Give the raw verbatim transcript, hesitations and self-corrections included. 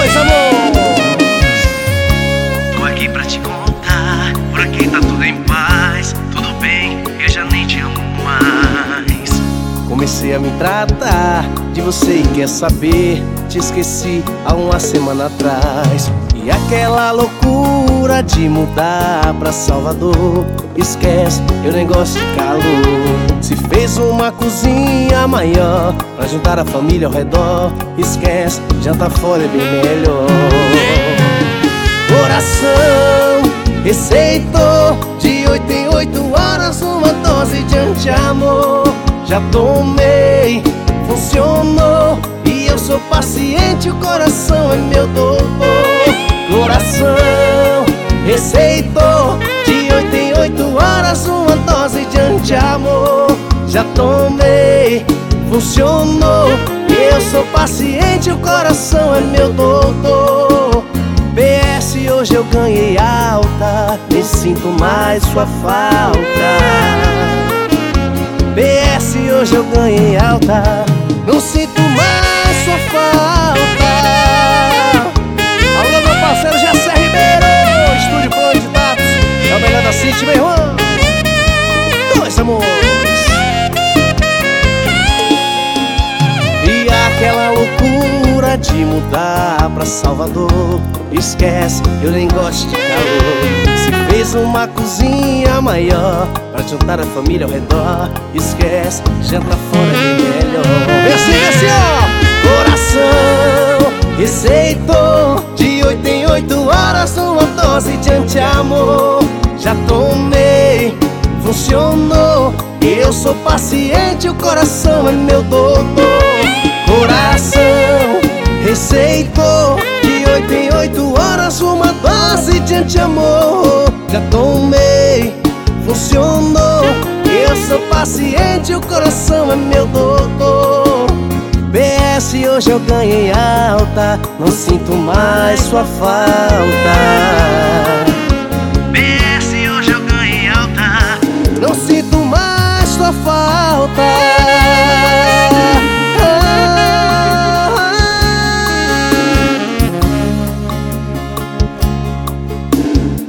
Dois amor. Tô aqui pra te contar, por aqui tá tudo em paz. Tudo bem, eu já nem te amo mais. Comecei a me tratar de você e quer saber, te esqueci há uma semana atrás. E aquela loucura de mudar pra Salvador, esquece, eu nem gosto de calor. Se fez uma cozinha maior pra juntar a família ao redor, esquece, jantar fora é bem melhor. Coração receitou de oito em oito horas uma dose de anti-amor. Já tomei, funcionou, e eu sou paciente, o coração é meu doutor. Coração receitou de oito em oito horas uma dose de anti-amor. Já tomei, funcionou, e eu sou paciente, o coração é meu doutor. P S hoje eu ganhei alta, nem sinto mais sua falta. P S hoje eu ganhei alta, não sinto mais sua falta. Alô meu parceiro Jessé Ribeiro, Estúdio Plano de Dados, é o melhor da City, meu irmão. Dois amores. E aquela loucura de mudar pra Salvador, esquece, eu nem gosto de calor. Se fez uma cozinha maior pra juntar a família ao redor, esquece, janta fora é melhor. Vem assim, vem assim, ó. Coração receitou de oito em oito horas uma dose de anti-amor. Já tomei, funcionou, eu sou paciente, o coração é meu doutor. Coração receitou de oito em oito horas uma dose de anti-amor. Já tomei, funcionou, eu sou paciente, o coração é meu doutor. P S hoje eu ganhei alta, não sinto mais sua falta. P S hoje eu ganhei alta, não sinto mais sua falta.